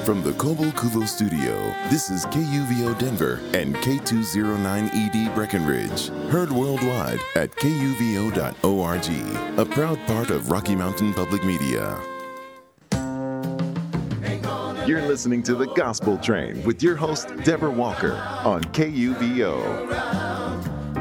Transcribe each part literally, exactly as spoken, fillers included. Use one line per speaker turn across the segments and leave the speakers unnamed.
From the Kobo Kuvo studio, this is K U V O Denver and K two oh nine E D Breckenridge. Heard worldwide at K U V O dot org, a proud part of Rocky Mountain Public Media. You're listening to The Gospel Train with your host, Deborah Walker, on K U V O.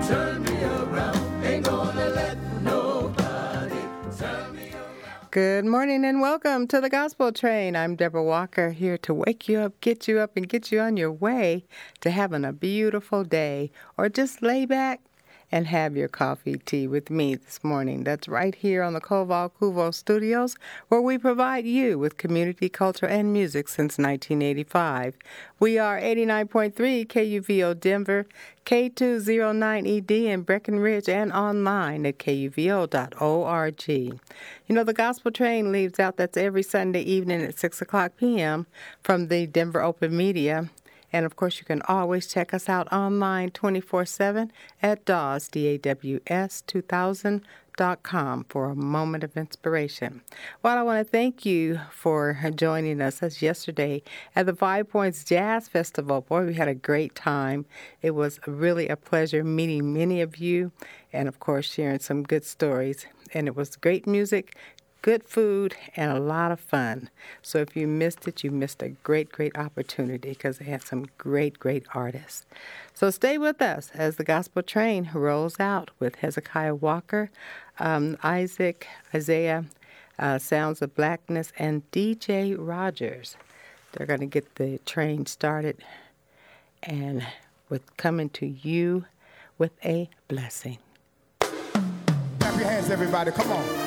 Good morning and welcome to The Gospel Train. I'm Deborah Walker, here to wake you up, get you up, and get you on your way to having a beautiful day. Or just lay back and have your coffee, tea with me this morning. That's right here on the Koval Kuvo Studios, where we provide you with community, culture, and music since nineteen eighty-five. We are eighty-nine point three K U V O Denver, K two oh nine E D in Breckenridge, and online at K U V O dot org. You know, the Gospel Train leaves out, that's every Sunday evening at six o'clock p.m. from the Denver Open Media. And, of course, you can always check us out online twenty-four seven at D A W S, D A W S two thousand dot com for a moment of inspiration. Well, I want to thank you for joining us as yesterday at the Five Points Jazz Festival. Boy, we had a great time. It was really a pleasure meeting many of you and, of course, sharing some good stories. And it was great music, good food, and a lot of fun. So if you missed it, you missed a great, great opportunity because they had some great, great artists. So stay with us as the Gospel Train rolls out with Hezekiah Walker, um, Isaac, Isaiah, uh, Sounds of Blackness, and D J Rogers. They're going to get the train started and with coming to you with a blessing.
Clap your hands, everybody. Come on.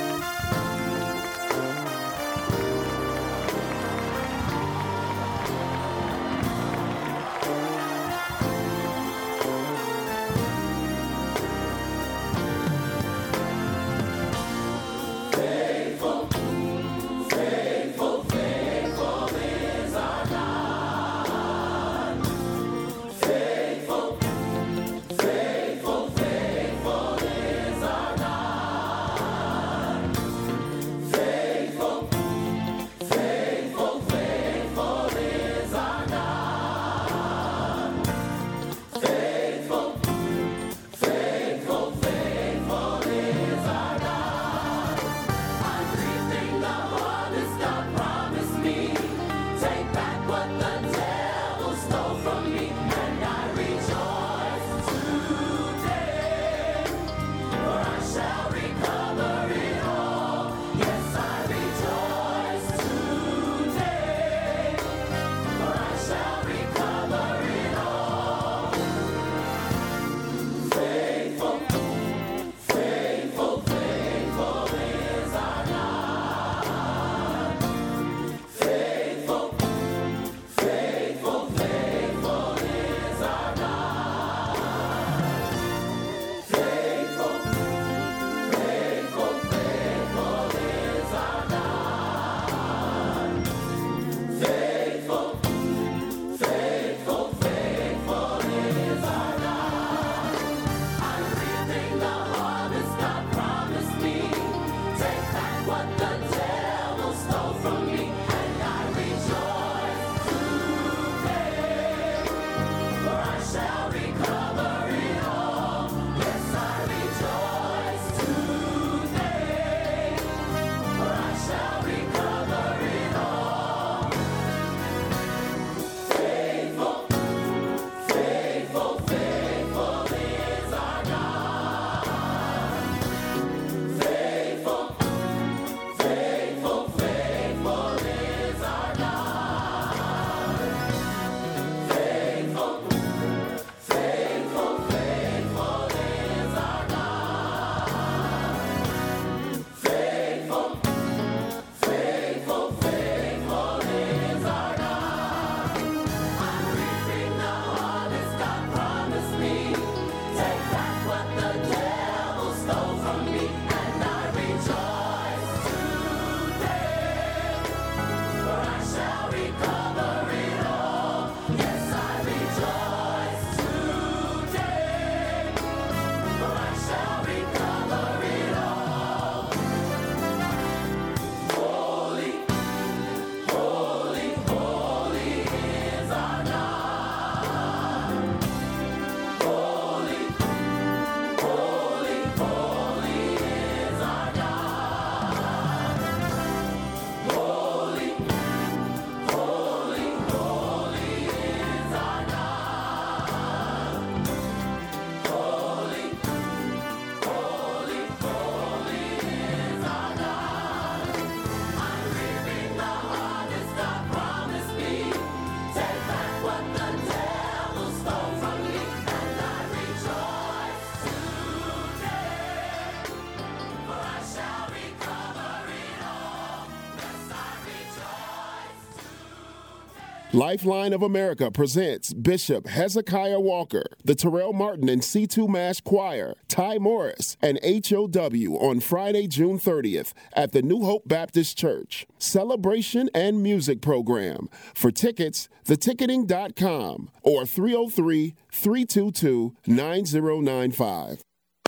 Lifeline of America presents Bishop Hezekiah Walker, the Terrell Martin and C two Mash Choir, Ty Morris, and H O W on Friday, June thirtieth at the New Hope Baptist Church. Celebration and music program. For tickets, the ticketing dot com or three oh three, three two two, nine oh nine five.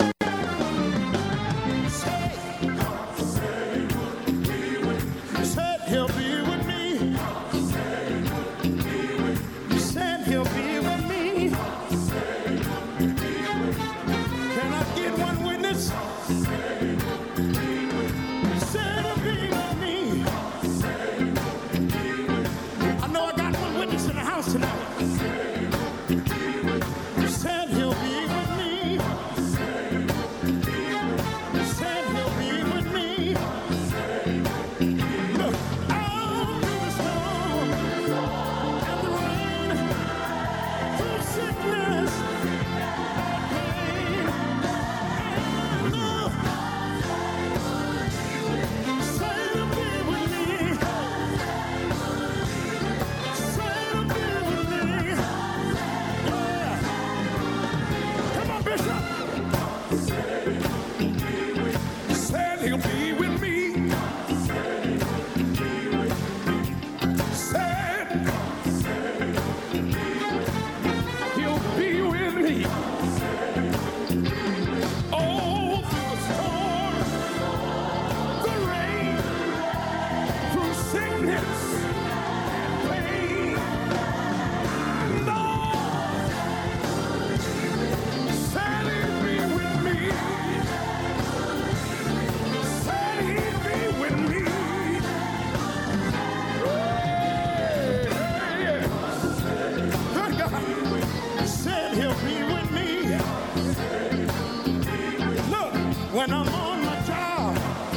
When I'm on my job,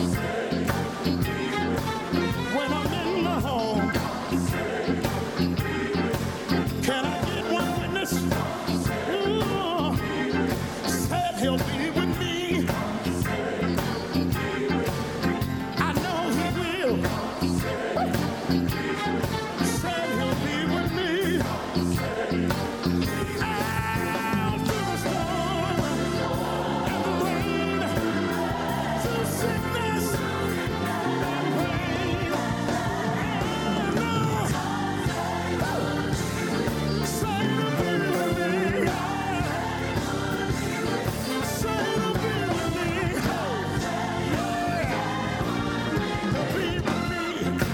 when I'm in the home, can I get one witness? Ooh, said he'll be with me. I know he will. Said he'll be with me. Out to the storm and the rain. Sickness and pain. Oh, no. Say to be with me. Say to be with me. Yeah. To be with me.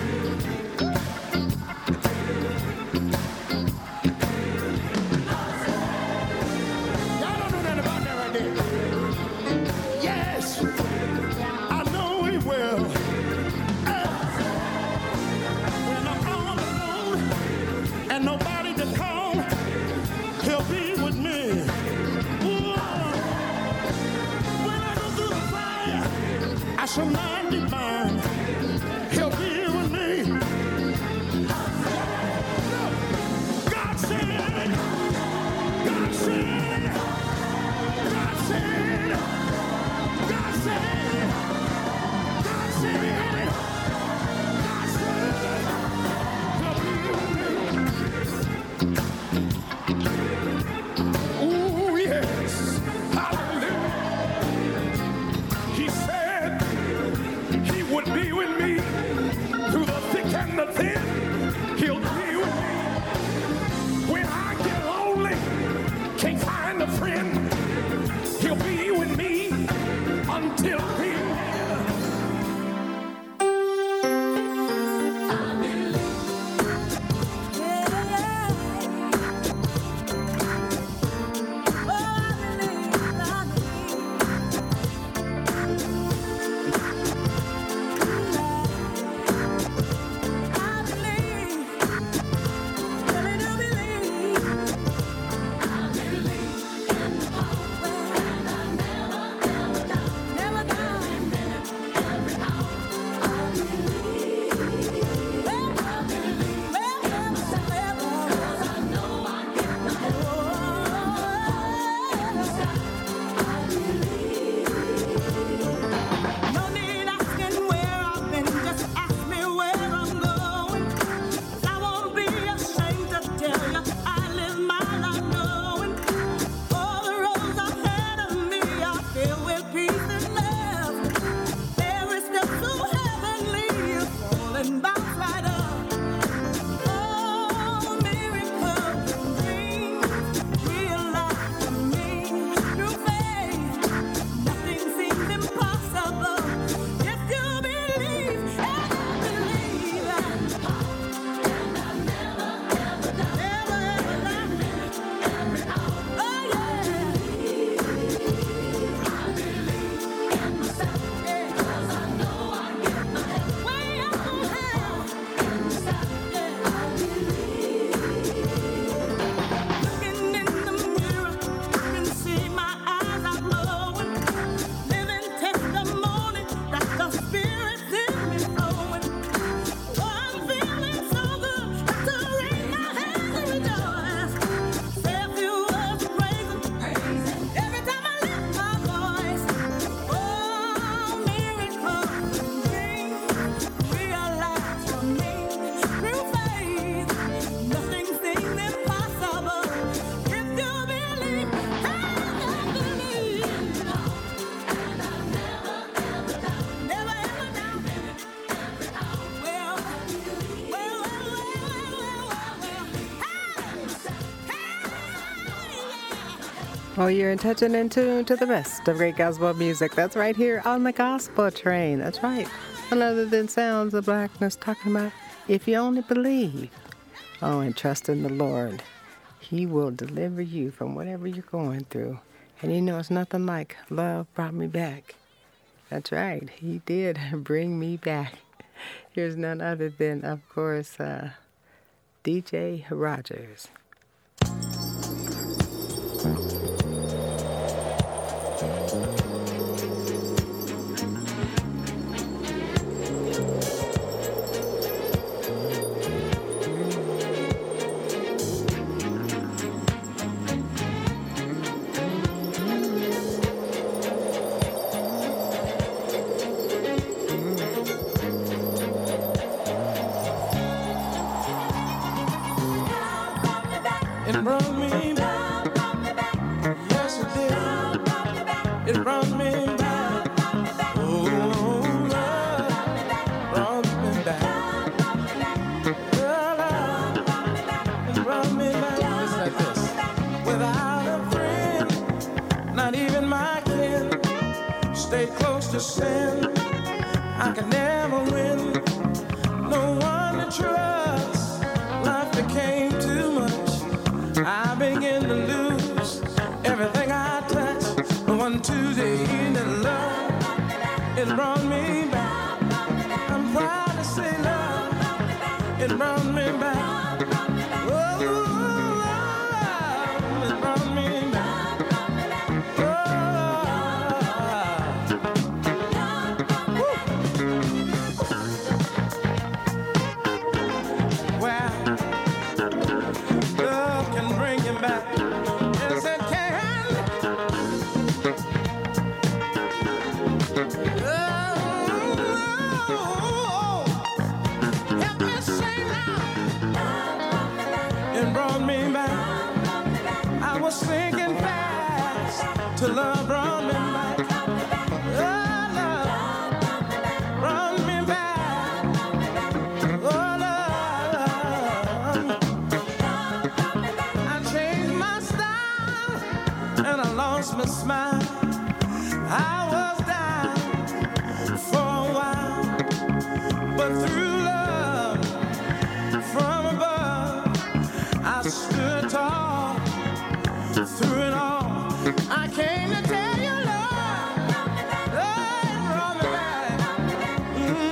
Y'all don't know nothing about that right there. Yes. I know he will. Uh, when I'm all alone and nobody to call, he'll be with me. Ooh. When I go through the fire, I shall not be mine. He'll be with me. God said, God said, God said, God said. God said, God said, he'll be with me. Ooh, yes, hallelujah. He said
Oh, you're in touch and in tune to the best of great gospel music. That's right here on the Gospel Train. That's right. None other than Sounds of Blackness talking about if you only believe. Oh, and trust in the Lord. He will deliver you from whatever you're going through. And you know, it's nothing like love brought me back. That's right. He did bring me back. Here's none other than, of course, uh, D J Rogers.
It brought me back. Yes, it did. It brought me back. Oh, love brought me back. Oh, love, it brought me back. It's like this. Without a friend, not even my kin, stayed close to sin. I could never win. No one to trust. Life became too much. I begin to lose everything I touch. One Tuesday evening, love, it brought me back. I'm proud to say love, it brought me back. Oh, love, it brought me back. Oh, well, love can bring you back. Yes, it can. Oh, help me sing now. It brought me back. I was sinking fast till love brought me back. Oh, love brought me back. Oh, love. I changed my style and I lost my smile. I was down for a while, but through love from above, I stood tall. Through it all, I came to tell you, love, love brought me back.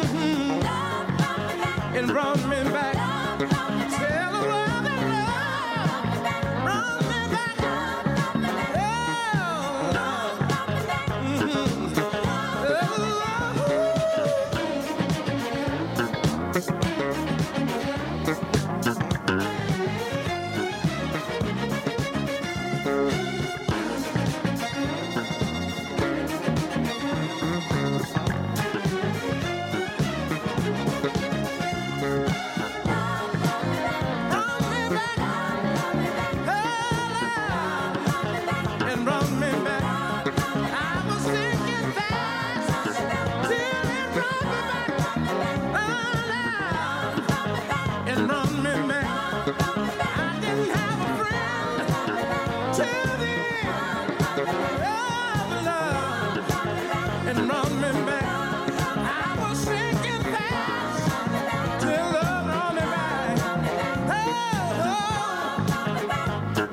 Mm-hmm. It brought me back. Tell the world that love brought me back. Oh, love. Mm-hmm. And brought me back. I was sinking fast till it brought me back. Oh, love, it brought me back. I didn't have a friend till the end. Oh, love, it brought me back. I was sinking fast till love brought me back. Oh, oh.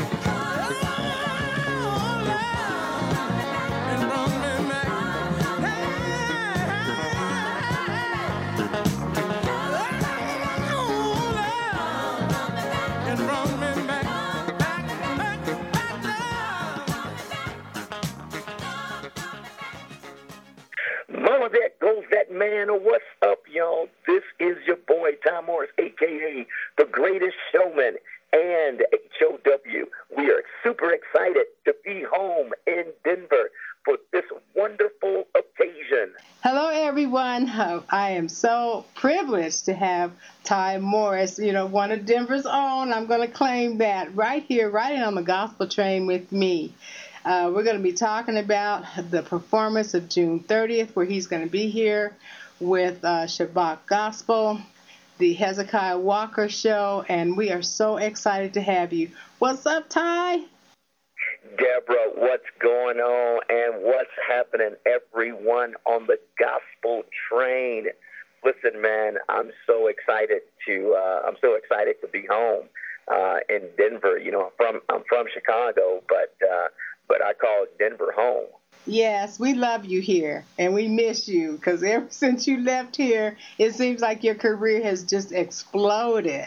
Mama, there goes that man. What's up, y'all? This is your boy, Ty Morris, a k a the greatest showman and H O W. We are super excited to be home in Denver for this wonderful occasion.
Hello, everyone. Uh, I am so privileged to have Ty Morris, you know, one of Denver's own. I'm going to claim that right here, right on the Gospel Train with me. Uh, we're going to be talking about the performance of June thirtieth, where he's going to be here with uh, Shabbat Gospel, the Hezekiah Walker Show, and we are so excited to have you. What's up, Ty?
Deborah, what's going on and what's happening, everyone on the gospel train? Listen, man, I'm so excited to uh, I'm so excited to be home uh, in Denver. You know, I'm from I'm from Chicago, but uh, but I call Denver home.
Yes, we love you here, and we miss you because ever since you left here, it seems like your career has just exploded.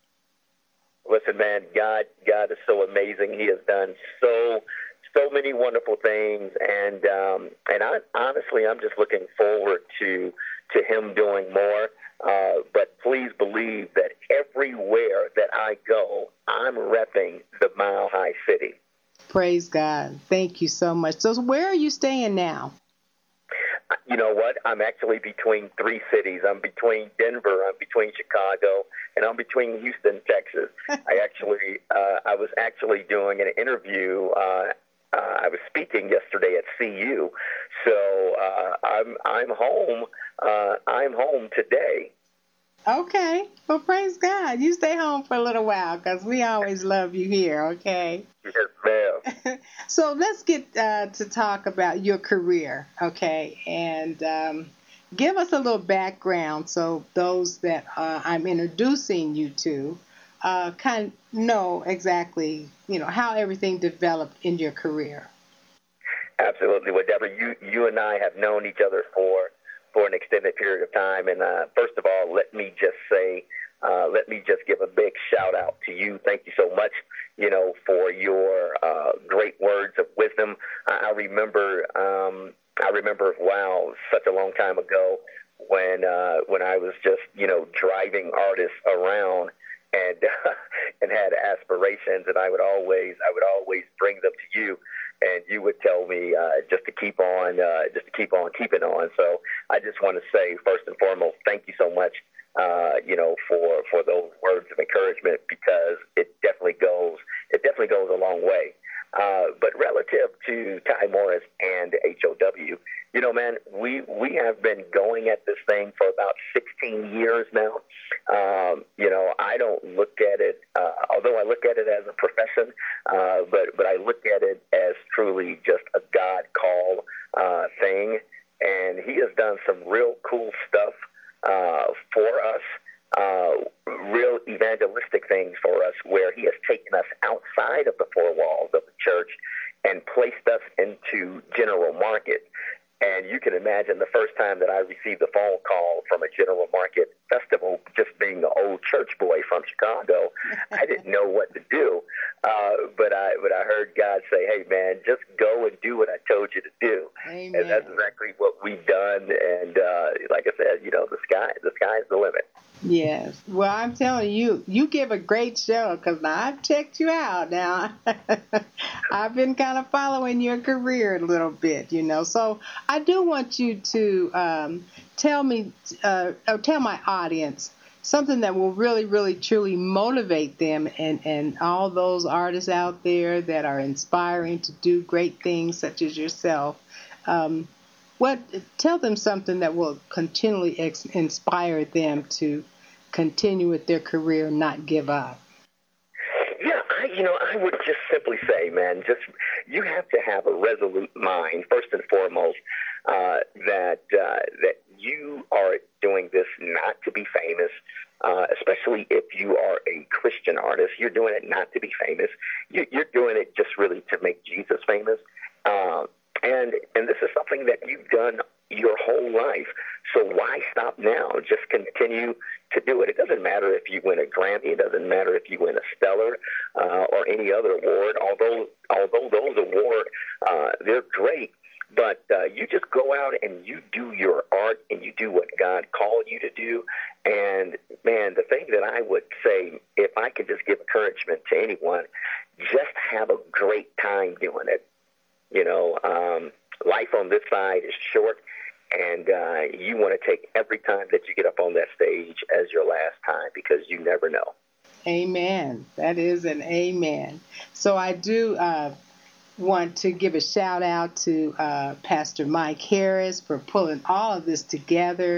Listen, man, God, God is so amazing. He has done so, so many wonderful things, and um, and I honestly, I'm just looking forward to to Him doing more. Uh, but please believe that everywhere that I go, I'm repping the Mile High City.
Praise God. Thank you so much. So where are you staying now?
You know what? I'm actually between three cities. I'm between Denver, I'm between Chicago, and I'm between Houston, Texas. I actually, uh, I was actually doing an interview. Uh, uh, I was speaking yesterday at C U, so uh, I'm I'm home. Uh, I'm home today.
Okay. Well, praise God. You stay home for a little while because we always love you here, okay?
Yes, ma'am.
So let's get uh, to talk about your career, okay? And um, give us a little background so those that uh, I'm introducing you to uh, kind of know exactly, you know, how everything developed in your career.
Absolutely. Well, Deborah, you, you and I have known each other for for an extended period of time. And uh, first of all, let me just say, uh, let me just give a big shout out to you. Thank you so much, you know, for your uh, great words of wisdom. I, I remember, um, I remember, wow, such a long time ago when uh, when I was just, you know, driving artists around and uh, and had aspirations, and I would always, I would always bring them to you. And you would tell me uh, just to keep on, uh, just to keep on keeping on. So I just want to say, first and foremost, thank you so much, uh, you know, for, for those words of encouragement, because it definitely goes, it definitely goes a long way. Uh, but relative to Ty Morris and H O W, you know, man, we we have been going at this thing for about sixteen years now. Um, you know, I don't look at it, uh, although I look at it as a profession, uh, but but I look at it as truly just a God call uh, thing. And He has done some real cool stuff uh, for us. Uh, real evangelistic things for us, where He has taken us outside of the four walls of the church and placed us into general market. And you can imagine the first time that I received a phone call from a general market festival, just being an old church boy from Chicago, I didn't know what to do. Uh, but I but I heard God say, hey, man, just go and do what I told you to do.
Amen.
And that's exactly what we've done. And uh, like I said, you know, the sky, the sky's the limit.
Yes. Well, I'm telling you, you give a great show because I've checked you out now. I've been kind of following your career a little bit, you know. So I do want you to um, tell me, uh, or tell my audience something that will really, really, truly motivate them and, and all those artists out there that are inspiring to do great things such as yourself. Um, what tell them something that will continually ex- inspire them to continue with their career and not give up.
Yeah, I, you know, I would just simply say, man, just you have to have a resolute mind, first and foremost, uh, that uh, that you are doing this not to be famous, uh, especially if you are a Christian artist. You're doing it not to be famous. You, you're doing it just really to make Jesus famous. Uh, and and this is something that you've done your whole life. So why stop now? Just continue to do it. It doesn't matter if you win a Grammy. It doesn't matter if you win a Stellar uh, or any other award. Although although those awards, uh, they're great. But uh, you just go out and you do your art and you do what God called you to do. And, man, the thing that I would say, if I could just give encouragement to anyone, just have a great time doing it. You know, um, life on this side is short, and uh, you want to take every time that you get up on that stage as your last time, because you never know.
Amen. That is an amen. So I do uh, want to give a shout out to uh, Pastor Mike Harris for pulling all of this together.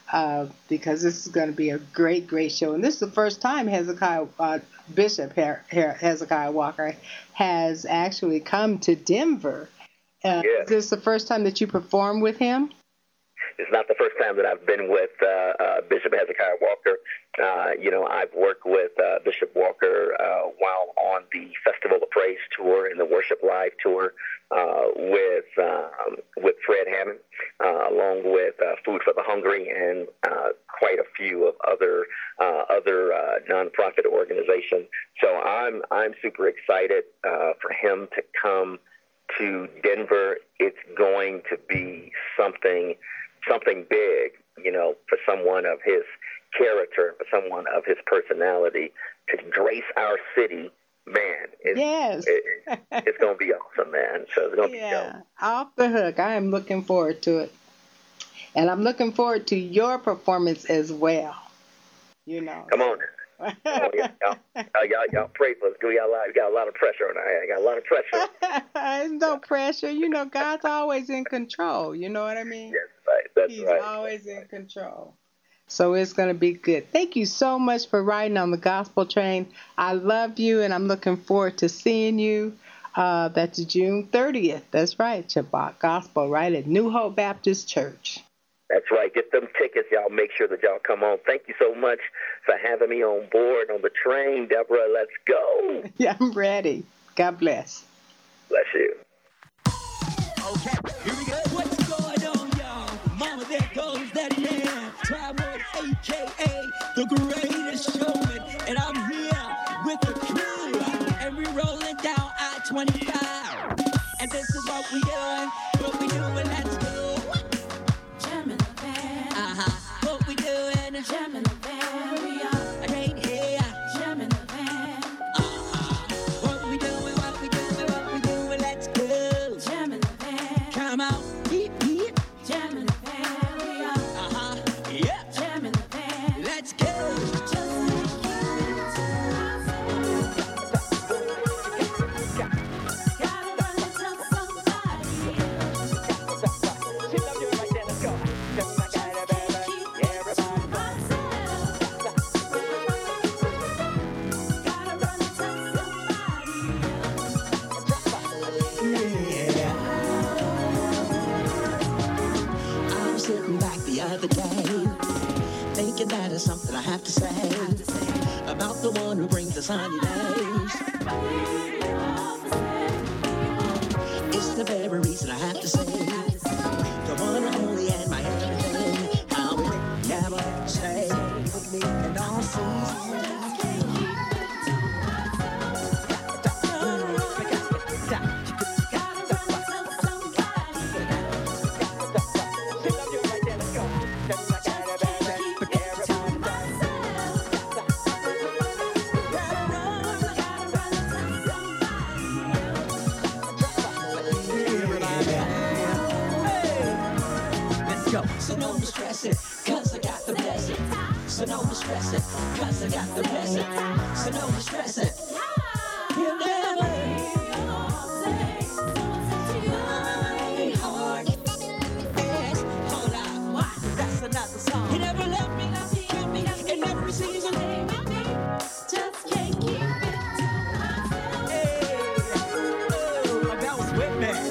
uh, because this is going to be a great, great show. And this is the first time Hezekiah uh, Bishop Hezekiah Walker has actually come to Denver. Uh,
yes.
Is this the first time that you performed with him?
It's not the first time that I've been with uh, uh, Bishop Hezekiah Walker. Uh, you know, I've worked with uh, Bishop Walker uh, while on the Festival of Praise tour and the Worship Live tour uh, with um, with Fred Hammond, uh, along with uh, Food for the Hungry and uh, quite a few of other uh, other uh, nonprofit organizations. So I'm I'm super excited uh, for him to come to Denver. It's going to be something. something big, you know, for someone of his character, for someone of his personality to grace our city, man. It's,
yes.
it, it's going to be awesome, man. So it's going to
yeah.
be dope.
Off the hook. I am looking forward to it. And I'm looking forward to your performance as well. You know.
Come on. Oh, yeah, y'all, y'all, y'all pray for us. We got a lot, we got a lot of pressure on our head. I got a lot of pressure.
There's no pressure. You know, God's always in control. You know what I mean?
Yes, right. That's
He's
right.
always in control. So it's going to be good. Thank you so much for riding on the gospel train. I love you, and I'm looking forward to seeing you. Uh, that's June thirtieth. That's right. Shabbat Gospel, right, at New Hope Baptist Church.
That's right. Get them tickets, y'all. Make sure that y'all come on. Thank you so much for having me on board on the train, Deborah. Let's go.
Yeah, I'm ready. God bless.
Bless you.
Okay, here we go. What's going on, y'all? Mama, there goes that man. Ty-Ward, a k a the greatest showman. And I'm here with the crew. And we rolling down I twenty-five. And this is what we doing. What we doing, let's go. Uh-huh. What we doing? Jam in the van. We are right here. Jam in the van. Uh-huh. What we doing? What we doing? What we doing? Let's go. Jam in the van. Come on. Beep, beep. Jam in the van. We are. Uh-huh. Yeah. Jam in the van. Let's go. Just like you gotta run and tell somebody. Let's go. Just like the day, thinking that is something I have to say about the one who brings the sunny days. It's the very reason I have to say the one and only and my everything. How we never stay with me in all seasons. So no more stressing, cause I got the blessing. So no more stressing, cause I got the blessing. So no more stressing. You'll never my heart. Yes, hold on. That's another song. He never left me, kept me in every season. Just can't keep it to myself. Hey, oh, that was with me.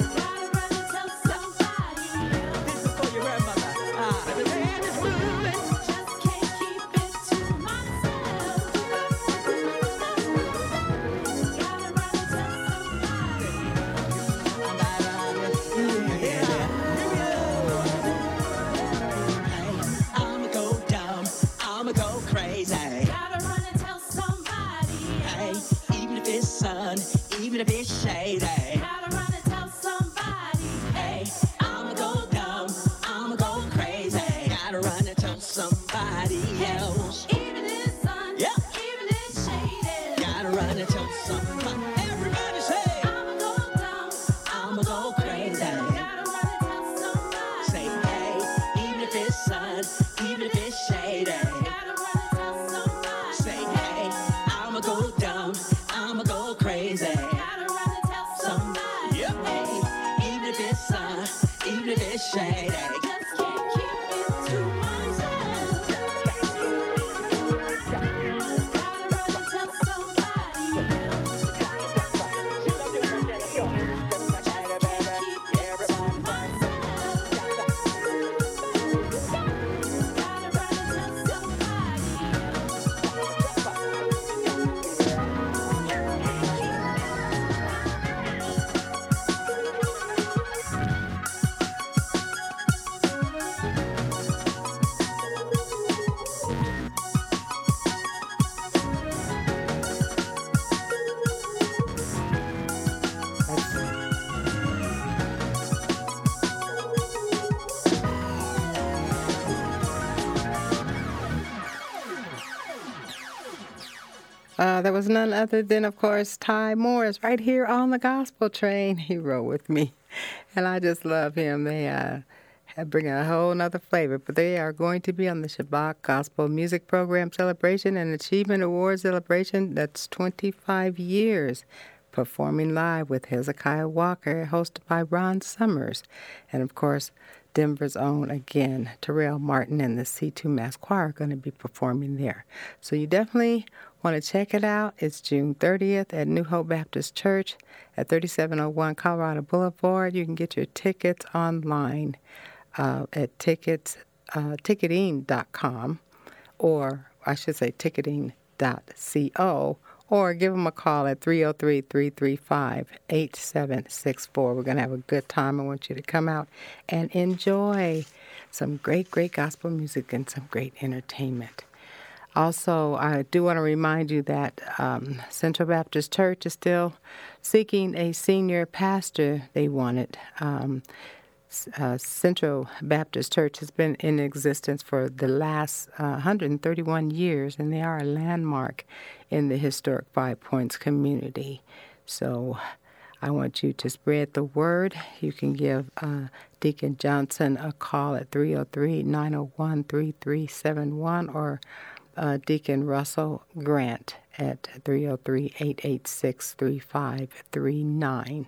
Even if it's shady, gotta run and tell somebody. Hey, I'ma go dumb, I'ma go crazy. Gotta run and tell somebody else. Even if it's sun, yeah. Even if it's shady, gotta run and tell somebody. Everybody say, I'ma go dumb, I'ma go crazy. Gotta run and tell somebody. Say, hey, even if it's sun, even if it's shady, gotta run and tell somebody.
Uh, there was none other than, of course, Ty Morris right here on the Gospel Train. He rode with me, and I just love him. They uh, bring a whole nother flavor, but they are going to be on the Shabbat Gospel Music Program Celebration and Achievement Award Celebration. That's twenty-five years. Performing live with Hezekiah Walker, hosted by Ron Summers. And, of course, Denver's own, again, Terrell Martin and the C two Mass Choir are going to be performing there. So you definitely want to check it out. It's June thirtieth at New Hope Baptist Church at thirty-seven oh one Colorado Boulevard. You can get your tickets online uh, at tickets, uh, ticketing dot com, or I should say ticketing dot co. Or give them a call at three oh three, three three five, eight seven six four. We're going to have a good time. I want you to come out and enjoy some great, great gospel music and some great entertainment. Also, I do want to remind you that um, Central Baptist Church is still seeking a senior pastor. They want it. Um, Uh, Central Baptist Church has been in existence for the last uh, one hundred thirty-one years, and they are a landmark in the historic Five Points community. So I want you to spread the word. You can give uh, Deacon Johnson a call at three oh three, nine oh one, three three seven one or uh, Deacon Russell Grant at three oh three, eight eight six, three five three nine.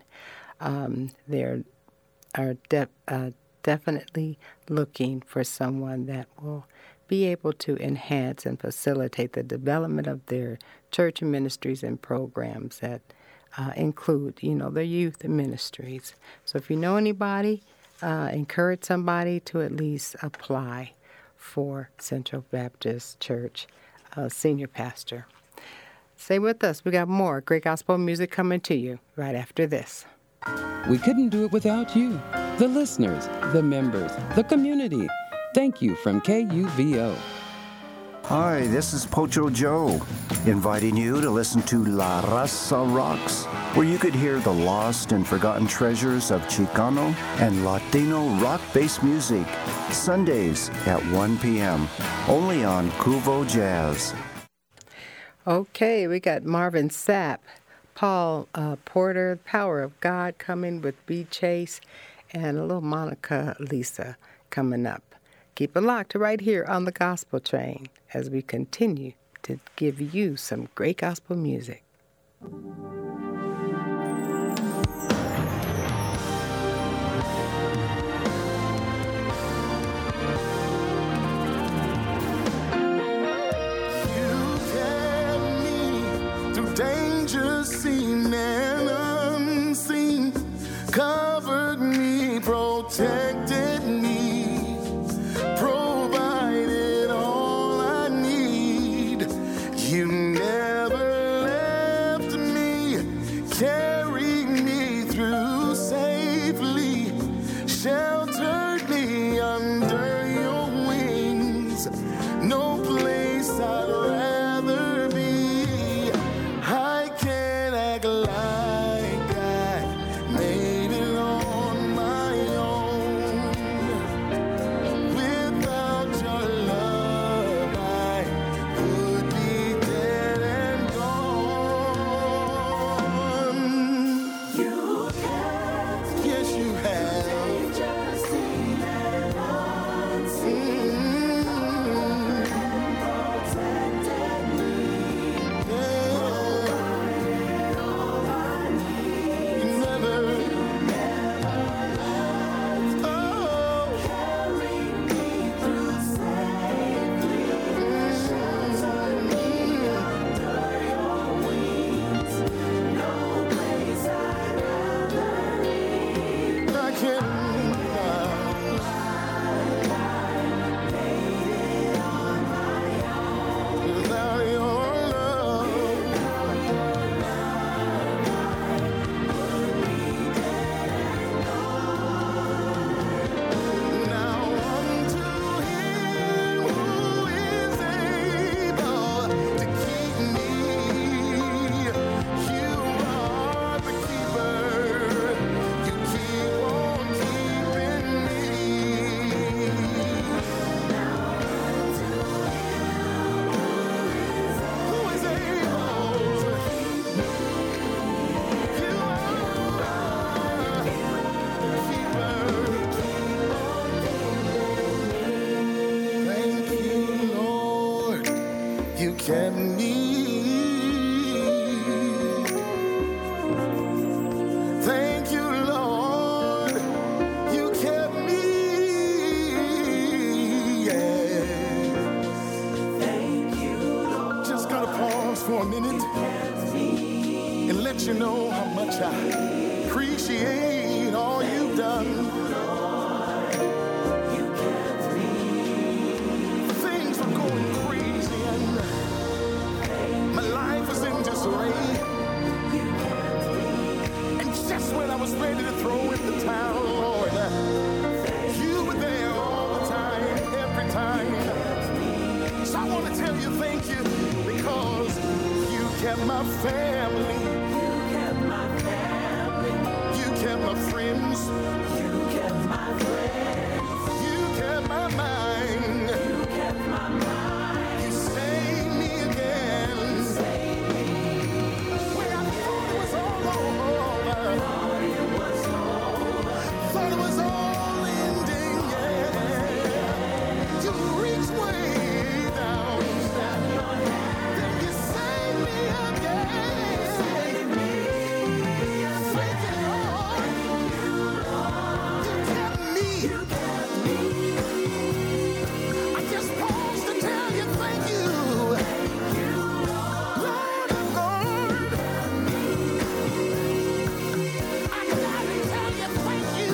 Um, they're are de- uh, definitely looking for someone that will be able to enhance and facilitate the development of their church ministries and programs that uh, include, you know, their youth ministries. So if you know anybody, uh, encourage somebody to at least apply for Central Baptist Church uh, senior pastor. Stay with us. We got more great gospel music coming to you right after this.
We couldn't do it without you, the listeners, the members, the community. Thank you from K U V O.
Hi, this is Pocho Joe, inviting you to listen to La Raza Rocks, where you could hear the lost and forgotten treasures of Chicano and Latino rock-based music, Sundays at one p.m., only on Cuvo Jazz.
Okay, we got Marvin Sapp, Paul uh, Porter, Power of God coming with B. Chase, and a little Monica Lisa coming up. Keep it locked right here on the Gospel Train as we continue to give you some great gospel music.
Dangers seen and unseen, covered me, protected me, provided all I need. You never left me, carried me through safely, sheltered me under your wings. No place I'd rather be. Like I made it on my own. You kept me. Thank you, Lord. You kept me. Yeah. Thank you, Lord. Just gotta pause for a minute and let you know how much I appreciate all you've done. When I was ready to throw in the towel, Lord, you were there all the time, every time. So I want to tell you thank you because you kept my family. You kept my family. You kept my friends. You kept my friends. You kept my mind. You kept my mind. You saved me again. You saved me. When I thought it was all over. Thought it was all ending, yeah. You reached way down, then you saved me again. Thank you, Lord. You kept me. I just paused to tell you thank you. Lord, Lord. I gotta tell you thank you.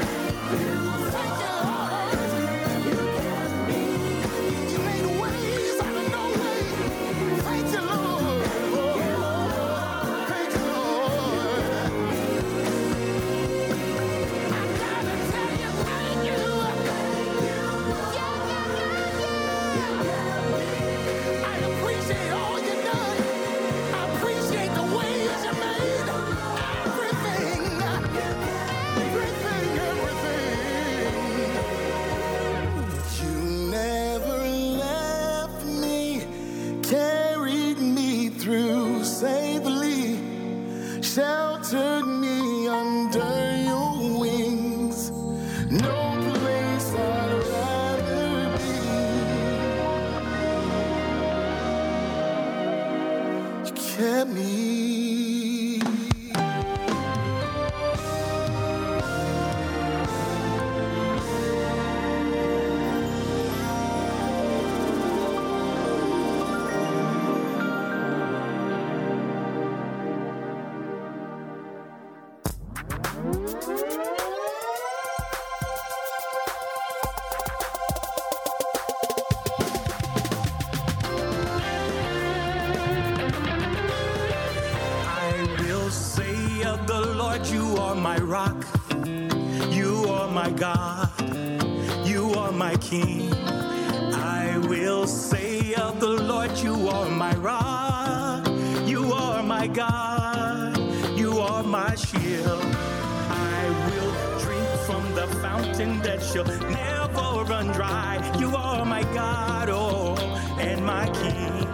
Sheltered me under your wings. No place I'd rather be. You kept me.
You are my rock, you are my God, you are my King. I will say of the Lord, you are my rock, you are my God, you are my shield. I will drink from the fountain that shall never run dry. You are my God, oh, and my King.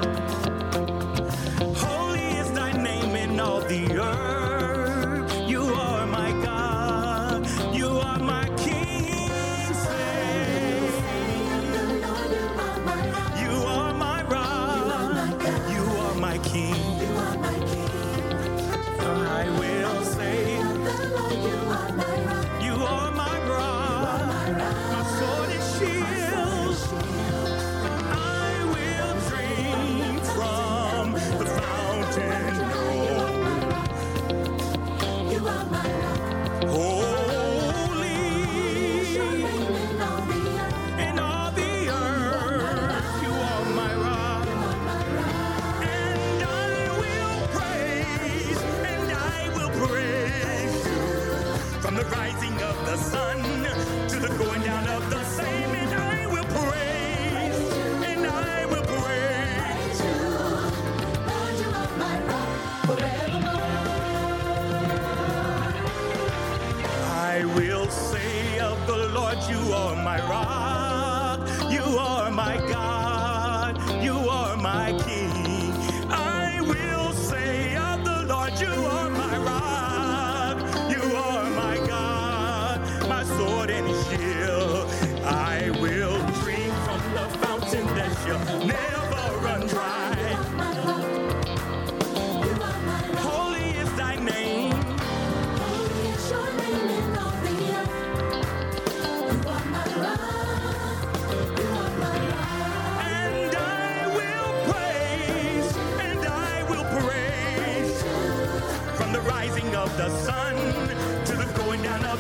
Holy is thy name in all the earth. You are my rock, you are my God, you are my King. I will say of the Lord, you are my rock, you are my God, my sword and shield. I will drink from the fountain that shall never run dry.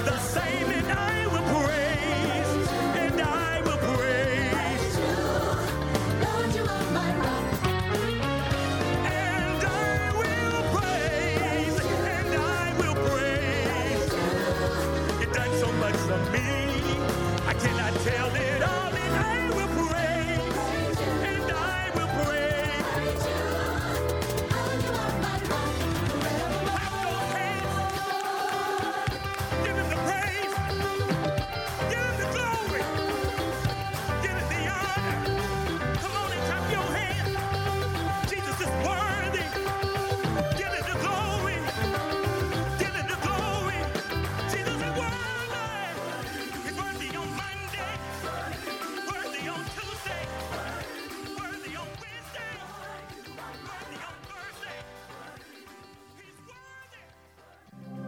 the same, and I will praise, and I will praise. Lord, you are my rock. And I will praise, and I will praise. You've done so much for me, I cannot tell it all, and I will praise, and I will praise. Lord, you are my rock. Clap those hands. Give him the praise. Give him the glory. Give him the honor. Come on and clap your hands. Jesus is worthy. Give him the glory. Give him the glory. Jesus is worthy. He's worthy on Monday. Worthy on Tuesday. Worthy on Wednesday. Worthy on Thursday. He's worthy.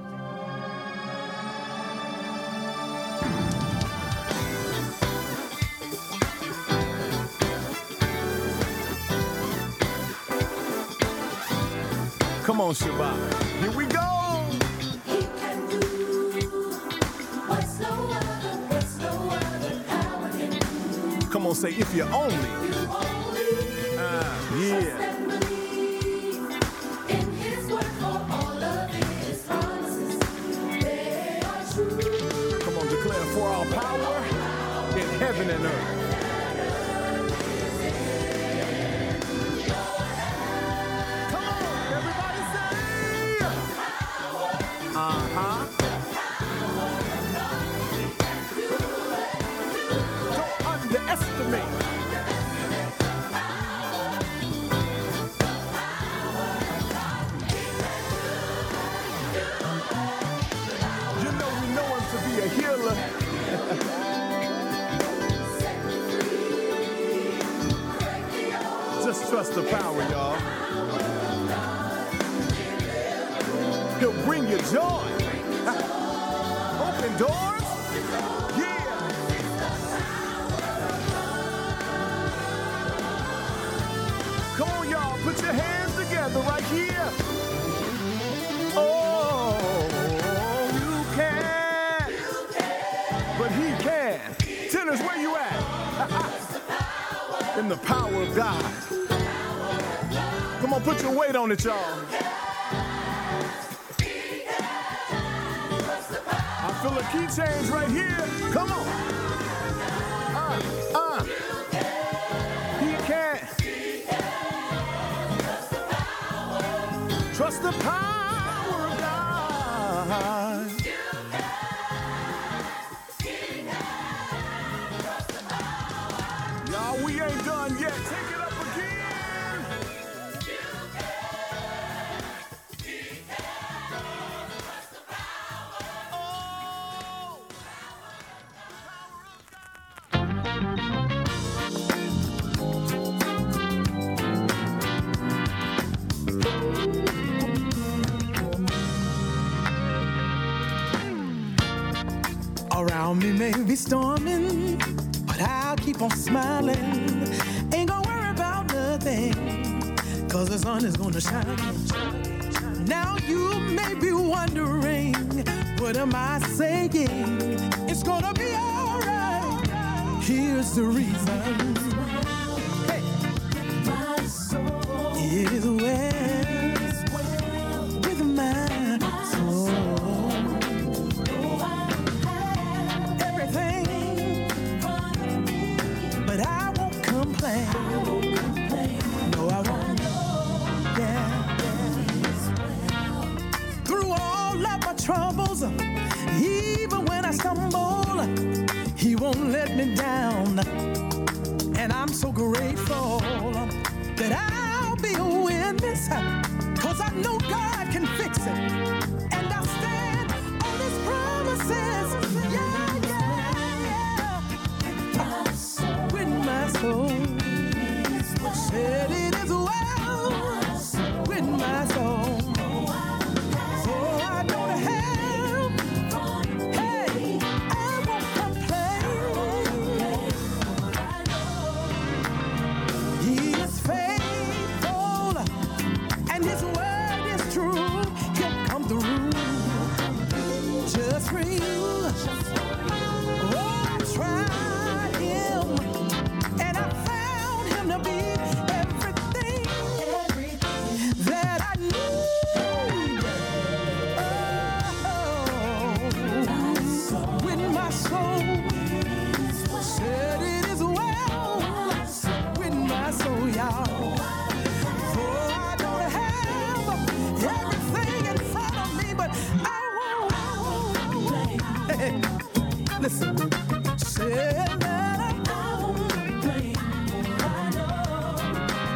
Come on, Shabbat. Here we go.
He can do what's no other, what's no other power can do.
Come on, say if you only.
You only
Ah, yeah.
and believe in his word, for all of his promises, they are true.
Come on, declare for our power in heaven and earth. Come on, everybody say. Uh-huh. Don't underestimate. You know we know him to be a healer. Just trust the power, y'all. He'll bring you joy. Open doors. Yeah. Come on, y'all. Put your hands together right here. Oh, you can. But he can. Tenors, where you at? In the power of God. Come on, put your weight on it, y'all. I feel a key change right here. Come on. Uh, uh. He can. Trust the power of God. Y'all, we ain't done yet. Take it up again.
Around me may be storming, but I'll keep on smiling. Ain't gonna worry about nothing, cause the sun is gonna shine. Now you may be wondering, what am I saying? It's gonna be alright. Here's the reason. Hey. My soul. It is well with my soul. But I won't complain. No, I won't. Yeah. Through all of my troubles, even when I stumble, he won't let me down. And I'm so grateful that I'll be a witness, cause I know God can fix it. And I stand on his promises. Yeah, yeah, yeah. With my soul, said it is well with my soul. So I don't have, hey, I won't complain. He is faithful and his word is true. He'll come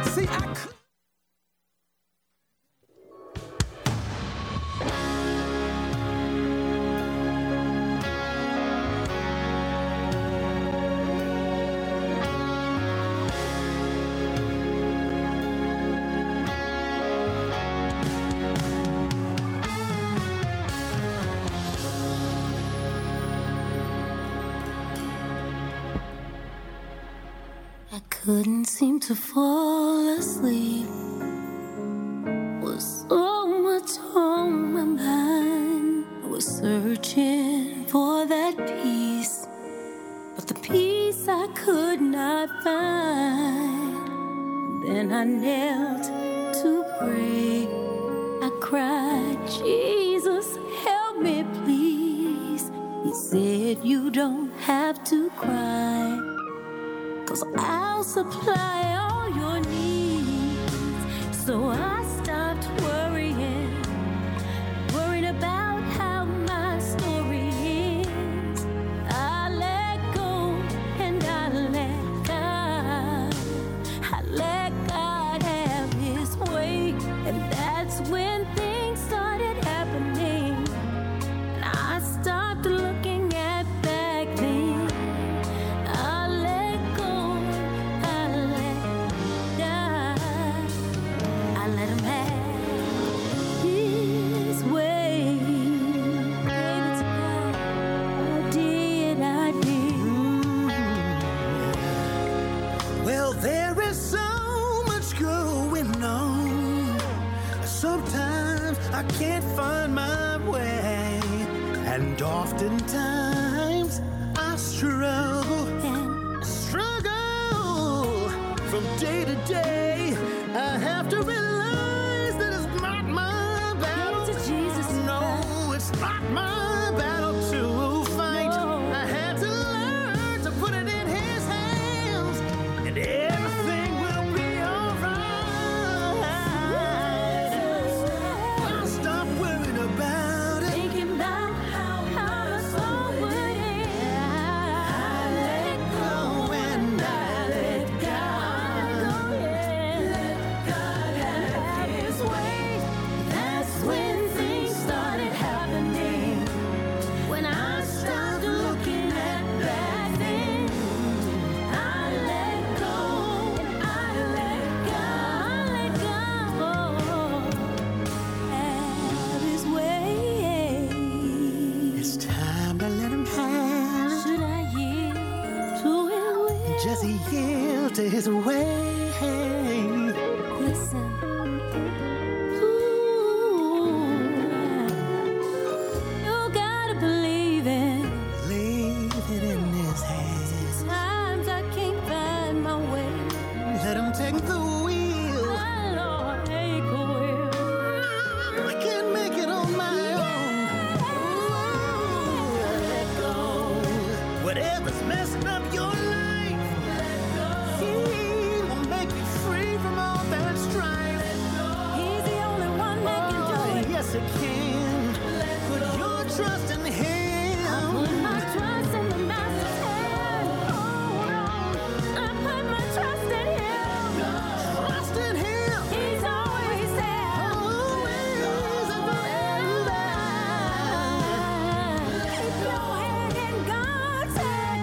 See, I could.
Couldn't seem to fall asleep. Was so much on my mind. I was searching for that peace, but the peace I could not find. Then I knelt to pray. I cried, Jesus, help me please. He said, you don't have to cry, 'cause I'll supply all your needs. So I stopped worrying, worrying about how my story ends. I let go and I let God. I let God have his way. And that's when things started happening. And I stopped looking at back then.
I can't find my way, and oftentimes I struggle and struggle from day to day. I have to realize that it's not my battle.
To Jesus,
no, it's not my battle to fight.
No.
I had to learn to put it in his hands, and everything will be alright. Just yield to his way.
Listen. Ooh, you gotta believe it.
Leave it in his hands.
Sometimes I can't find my way.
Let him take the wheel.
My Lord, take the wheel.
I can't make it on my own. Ooh, let go. Whatever's messing up your life, it can. Put your trust in him.
I put my trust in the master's hand. Hold on. I put my trust in him.
Trust in him.
He's always there.
Always available.
Keep your hand in God's hand.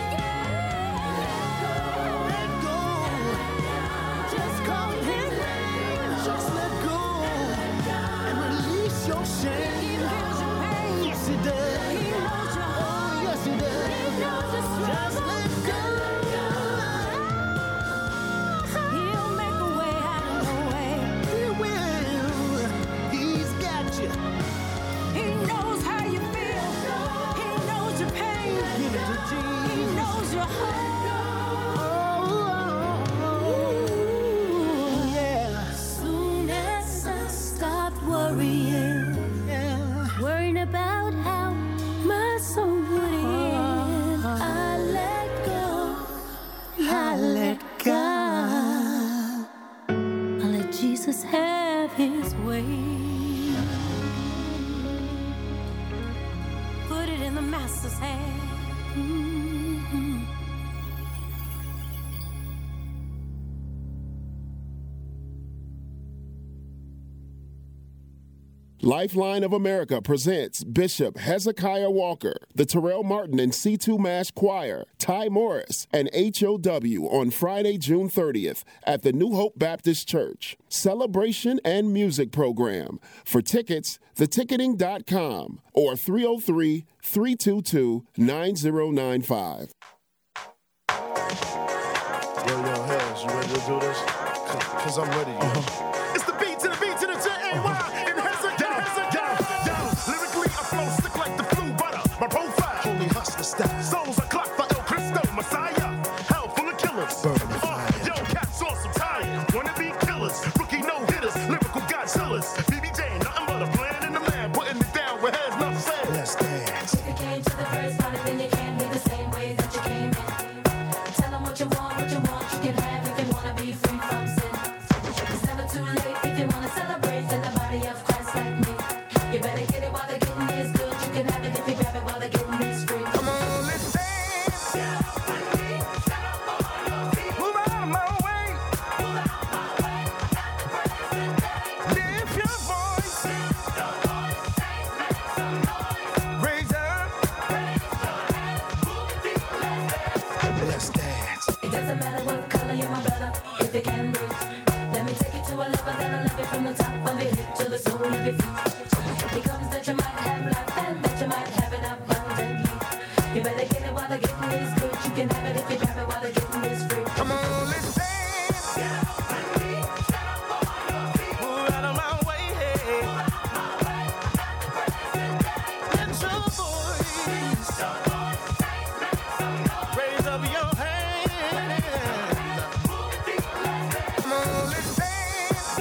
Yeah.
Let go. Just call his name. Just let go. And release your shame. Yes, he does.
He knows your
Oh, yes, he does.
He knows your
Just let go.
He'll make a way out of no way.
He will. He's got you.
He knows how you feel. He knows your pain.
Give it to Jesus.
He knows your heart.
Oh, yeah.
Soon as I stopped worrying, worrying about how my soul would end, I let go. I let God. I let Jesus have his way. Put it in the master's hand. Mm-hmm.
Lifeline of America presents Bishop Hezekiah Walker, the Terrell Martin and C two Mash Choir, Ty Morris, and H O W on Friday, June thirtieth at the New Hope Baptist Church. Celebration and music program. For tickets, the ticketing dot com or three oh three, three two two, nine oh nine five.
Yo, yo, Hells, you ready to do this? Cause, Cause I'm ready, yo. Uh-huh. It's the beat to the beat to the J A Y. And Hezekiah, Hezekiah, yo. Lyrically, I flow sick like the flu butter. My profile, holy hustler style. Souls are clocked for El Cristo, Messiah. Hell full of killers. Burn the fire. Uh, yo, cats on some tires. Wanna be killers. Rookie no hitters. Lyrical Godzillas. B B J, nothing but a plan in the land. Putting it down where heads not said. Let's dance.
If you came to the first party, then you can't be the same way that you came in. Tell them what you want, what you want, you can have if you wanna be free from sin. It's never too late if you wanna celebrate in the body of Christ like me. You better get it while the getting is good. You can have it if you grab it while the getting is free.
Come on, let's dance. Move out of my way. Lift your voice. Raise up. Let's dance.
It doesn't matter what color you're my brother, if you can breathe. Let me take you to a level that'll love you from the top of your head to the sole of your feet. It comes that you might have life and that you might have it abundantly. You better get it while the getting is good. You can have it if you grab it while the getting is free.
Come on, let's dance. Move out of my way. Let your voice raise up your hand. Come on, let's dance.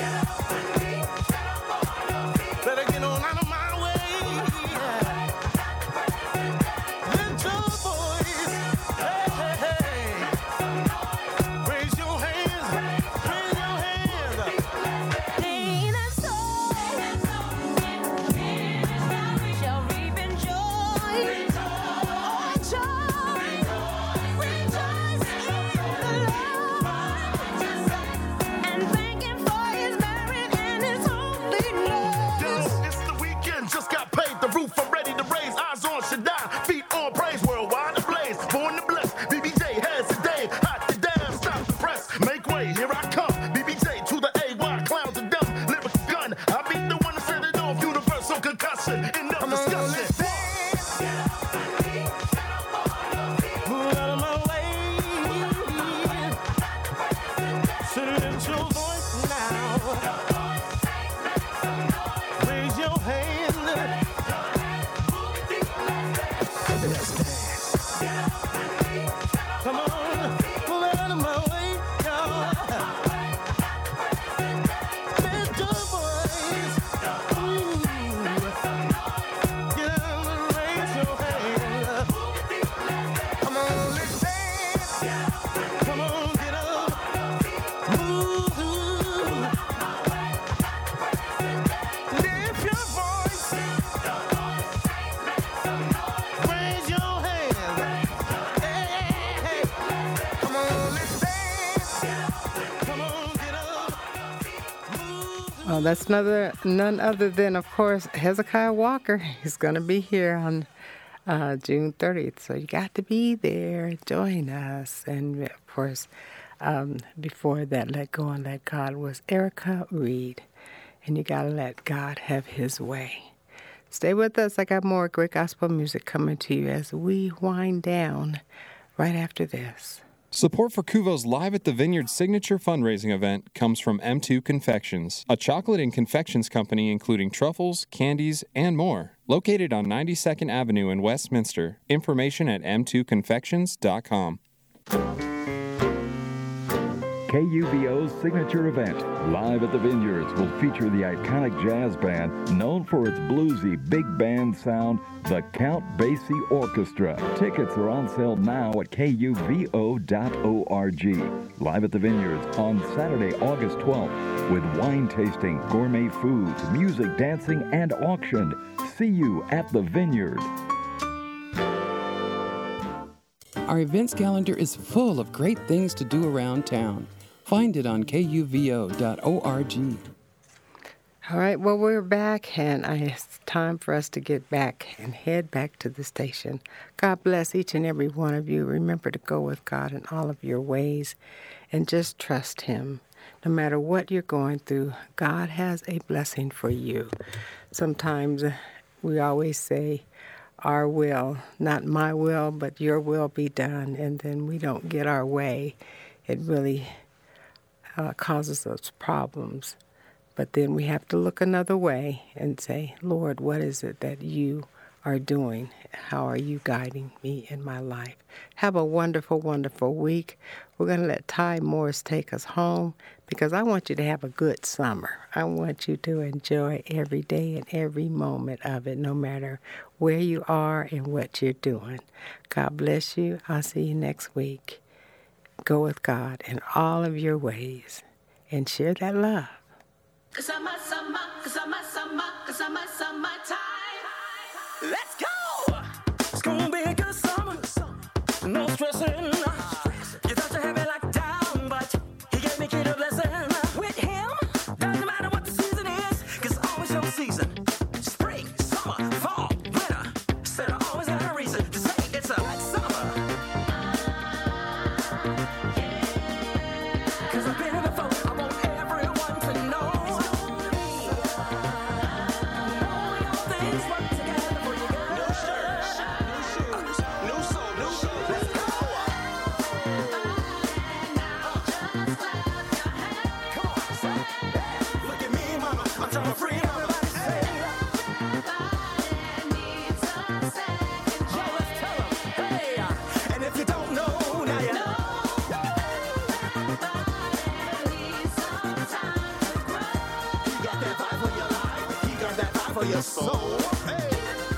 Better get on out of my way. Let your voice, hey, hey, hey. Raise your hands, raise your hands.
Ain't that so? Shall reap in joy. Oh, joy. Rejoice in the Lord. And thank Him for His merit and His holy love.
Yo, it's the weekend, just got paid. The roof I'm ready to raise. Eyes on Shaddai, feet on praise. Worldwide ablaze, born to bless. B B J has a day, hot to damn. Stop the press, make way, here I come. B B J to the A Y, clowns are dumb. Lyrical gun, I beat the one that set it off. Universal concussion, enough discussion. Move out of my way. So lift your voice now. Raise your hand. Let's dance. Come on, move out of my way, y'all. Lift your voice. Ooh. Get up and raise your hand. Come on, let's dance. Come on, get up. Move. Lift your voice. Raise your hand. Hey, hey. Come on, let's dance. Come on, get up. Move.
Well, that's another, none other than, of course, Hezekiah Walker. He's going to be here on uh, June thirtieth, so you got to be there. Join us. And, of course, um, before that, Let Go and Let God was Erica Reed. And you got to let God have His way. Stay with us. I got more great gospel music coming to you as we wind down right after this.
Support for Kuvo's Live at the Vineyard signature fundraising event comes from M two Confections, a chocolate and confections company including truffles, candies, and more. Located on ninety-second Avenue in Westminster. Information at m two confections dot com.
K U V O's signature event, Live at the Vineyards, will feature the iconic jazz band known for its bluesy big band sound, the Count Basie Orchestra. Tickets are on sale now at K U V O dot org. Live at the Vineyards on Saturday, August twelfth, with wine tasting, gourmet foods, music, dancing, and auction. See you at the Vineyard.
Our events calendar is full of great things to do around town. Find it on K U V O dot org.
All right, well, we're back, and I, it's time for us to get back and head back to the station. God bless each and every one of you. Remember to go with God in all of your ways and just trust Him. No matter what you're going through, God has a blessing for you. Sometimes we always say, our will, not my will, but your will be done, and then we don't get our way. It really uh, causes us problems. But then we have to look another way and say, Lord, what is it that you are doing? How are you guiding me in my life? Have a wonderful, wonderful week. We're going to let Ty Morris take us home because I want you to have a good summer. I want you to enjoy every day and every moment of it, no matter where you are and what you're doing. God bless you. I'll see you next week. Go with God in all of your ways and share that love.
Cause I'm a summer, cause I'm a summer, cause I'm a summertime. Let's go! It's gonna be a good summer. No stressing. You thought you had me locked down, but he gave me kid a blessing. With him, doesn't matter what the season is, cause always your season. Spring, summer, fall, winter. Said I always had a reason to say it's a hot summer. Cause I've been here before, I want everyone to know. For your soul. Hey.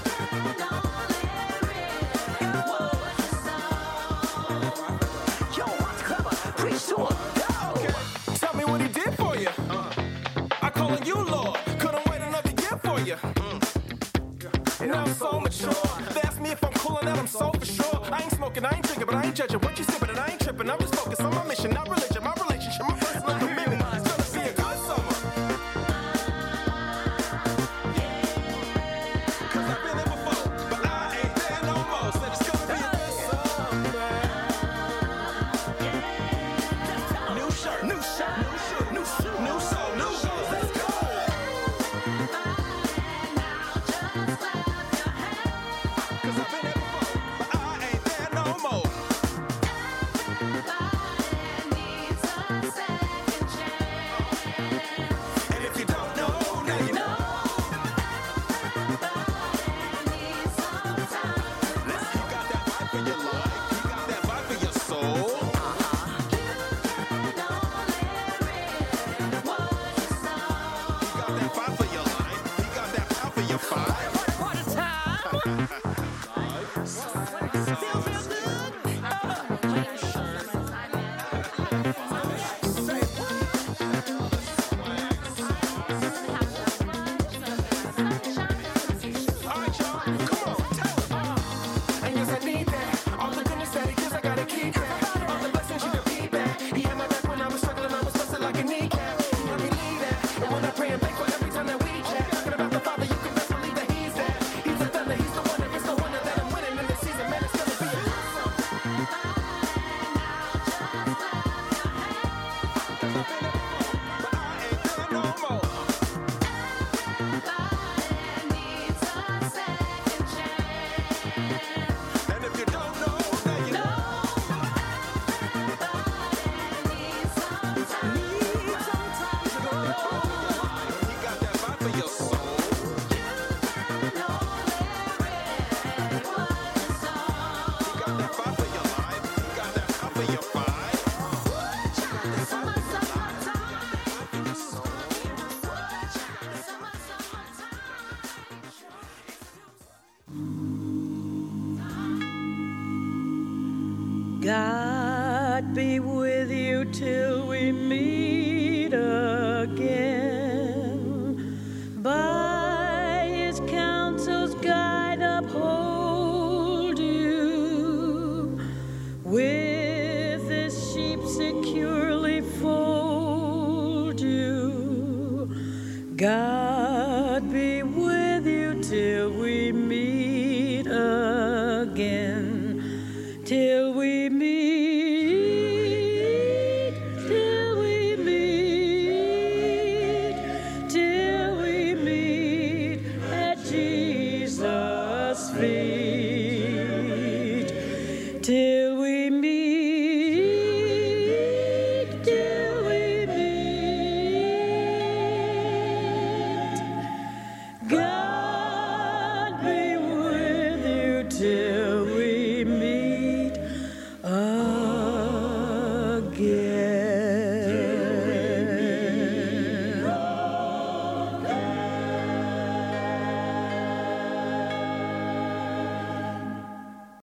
Yo, what's clever? Pretty sure. Okay. Tell me what he did for you. Uh, I calling you Lord. Couldn't wait another year for you. Mm. And I'm so mature. They ask me if I'm cool and that I'm so for sure. I ain't smoking, I ain't drinking, but I ain't judging. What you sipping and I ain't tripping. I'm just focused on my mission, not religion. My relationship, my personal commitment. It's gonna be a good summer.
God be with you till we meet again. By his counsel's guide uphold you. With his sheep securely fold you. God be with you till we meet again. Till we meet, till we meet, till we meet at Jesus' feet. Till we meet, till we meet. God